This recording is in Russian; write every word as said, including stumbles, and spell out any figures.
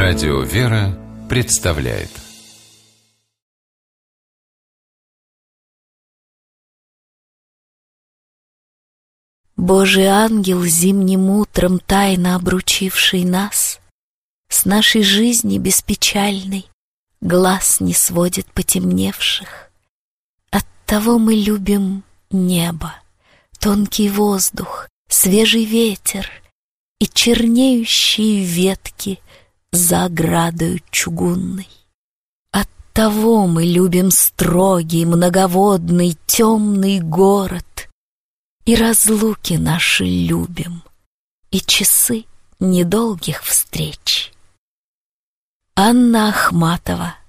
Радио «Вера» представляет Божий ангел, зимним утром тайно обручивший нас, с нашей жизни беспечальной глаз не сводит потемневших. Оттого мы любим небо, тонкий воздух, свежий ветер и чернеющие ветки за оградою чугунной. Оттого мы любим строгий, многоводный, темный город, и разлуки наши любим, и часы недолгих встреч. Анна Ахматова.